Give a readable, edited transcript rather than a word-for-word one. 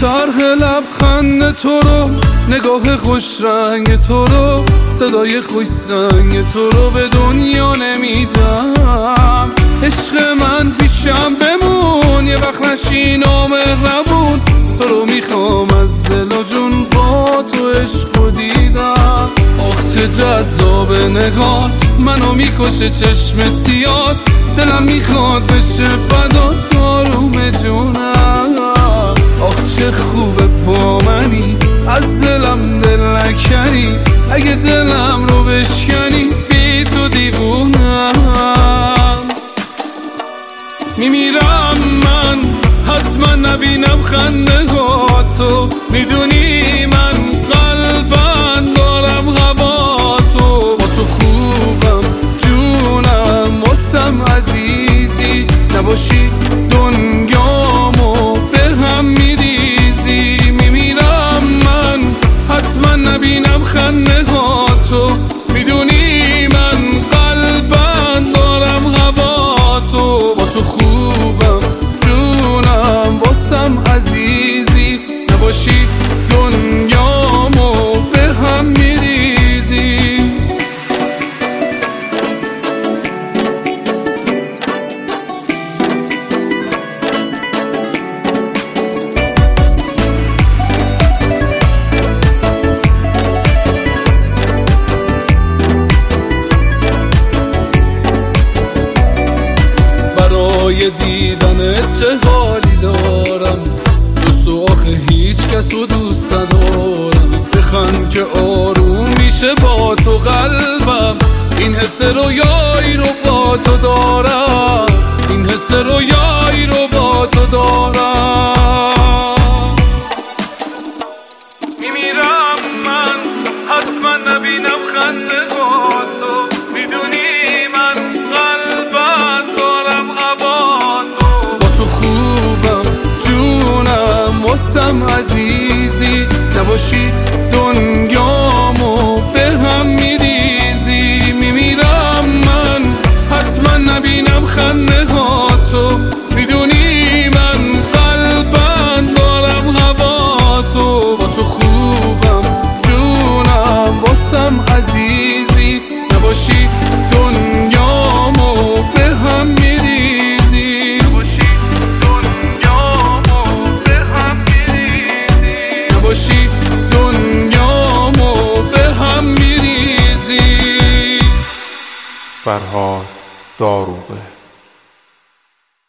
شرح لبخند تو رو، نگاه خوش رنگ تو رو، صدای خوش زنگ تو رو به دنیا نمیدم. عشق من پیشم بمون، یه وقت نشی نامهربون. تو رو میخوام از دل و جون، با تو عشق دیدم. آخ چه جذاب نگات، منو میکشه چشم سیات. دلم میخواد بشه فدا تاروم جونم. آخ چه خوبه با منی، از دلم دل نکنی. اگه دلم رو بشکنی، بی تو دیوونم. میمیرم من، حتما نبینم خندگاتو. میدونی من قلبم دارم هواتو. با تو خوبم جونم، واسم عزیزی. نباشی دنیامو به هم میریزی. میمیرم من، حتما نبینم خندگاتو. میدونی من قلبم دارم هواتو. با تو خوبم جونم، واسم عزیزی. نباشی دنیامو به هم میریزی. برای دیدنت چه حالی دارم، دوست و آخه هیچ کسو دوست ندارم. بخند که آروم میشه با تو قلبم. این حس رویایی رو با تو دارم. این حس رویایی رو با تو دارم. میمیرم من، حتما نبینم خندگاتو. میدونی من قلبم دارم هواتو. با تو خوبم جونم، واسم عزیزی. نباشی دنیامو به هم میریزی. میمیرم من، حتما نبینم خندهاتو. میدونی من قلبم دارم هواتو. با تو خوبم جونم، واسم عزیزی. نباشی دنیامو به هم میریزی. نباشی دنیامو به هم میریزی. نباشی دنیامو به هم میریزی. فرهاد داروغه.